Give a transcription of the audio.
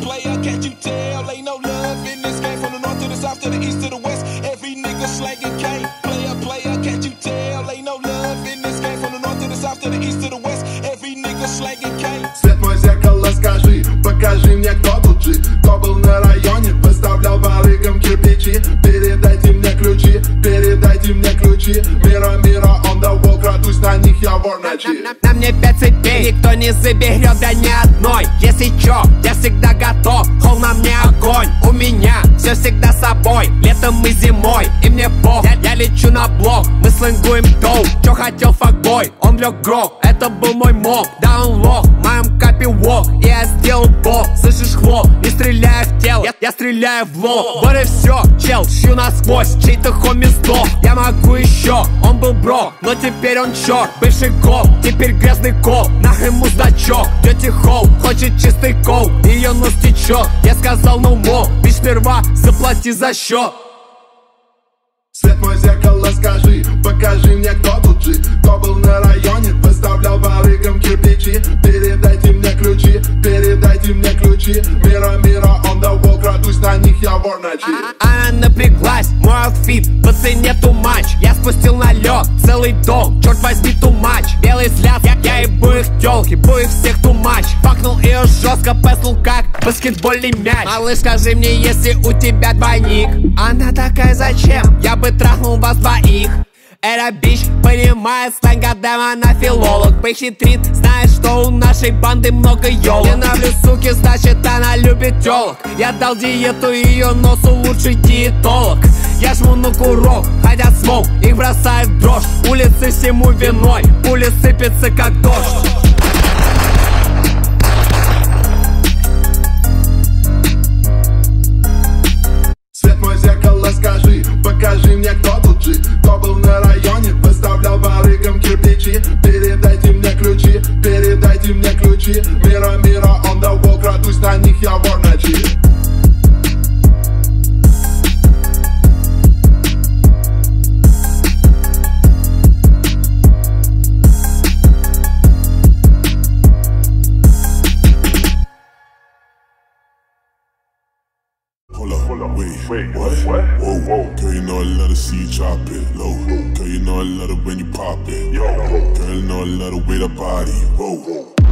player, can't you tell? Ain't no love in this game. From the north to the south to the east to the west, every nigga slanging cane. Player, can't you tell? Ain't no love in this game. From the north to the south to the east to the west, every nigga slanging cane. Свет мой зеркало, скажи, покажи мне, кто тут жив. Кто был на районе, выставлял барыгам кирпичи. Передайте мне ключи, передайте мне ключи. Мира, on the wall, крадусь на них, я вор ночи. На мне 5 цепей, никто не заберет, да ни одной. Если чё, я всегда готов, холл на мне огонь. У меня все всегда с собой, летом и зимой. И мне пох, я лечу на блок. Мы слэнгуем доу, чё хотел факбой. Он лёг грох, это был мой моб. Да он лох, в моем капе вок. И я сделал бог, слышишь хлоп. Не стреляю в тело, я стреляю в лоб. Вот и всё, чел, шью насквозь. Чей-то хоми сдох, я могу еще. Он был бро, но теперь он черт. Бывший гол, теперь грязный кол. Нахрен муздачок, тети Хоу хочет чистый кол. Ее нос течет, я сказал no more. Бич сперва, заплати за счет. Свет мой зеркало, скажи, покажи мне, кто тут жив. Кто был на районе, выставлял барыгам кирпичи. Передайте мне ключи, передайте мне ключи. Мира, on the wall, крадусь на них, я вор ночи. Она напряглась, мой аутфит по цене too much. Я спустил на лед целый дом, черт возьми too much. Белый взгляд, я ебу их тёлки, ебу их всех too much. Факнул ее жестко, песнул как баскетбольный мяч. Малыш, скажи мне, если у тебя двойник. Она такая, зачем? Я бы трахнул вас двоих. Эта бич понимает сленг, гадаем, она филолог. Похитрит, знает, что у нашей банды много ёлок. Я нравлюсь, суки, значит она любит тёлок. Я дал диету ее носу, лучший диетолог. Я жму на курок, хотят смоук, их бросает в дрожь. Улицы всему виной, пули сыпятся как дождь. Свет мой зеркало, скажи, покажи мне, кто тут жив. Кто был на районе, выставлял барыгам кирпичи. Передайте мне ключи, передайте мне ключи. Мира, on the wall, крадусь на них, я вор ночи. Hold up, wait, what? Whoa, girl, you know I love to see you drop it low. Girl, you know I love it when you pop it. Girl, you know I love the way that body, whoa.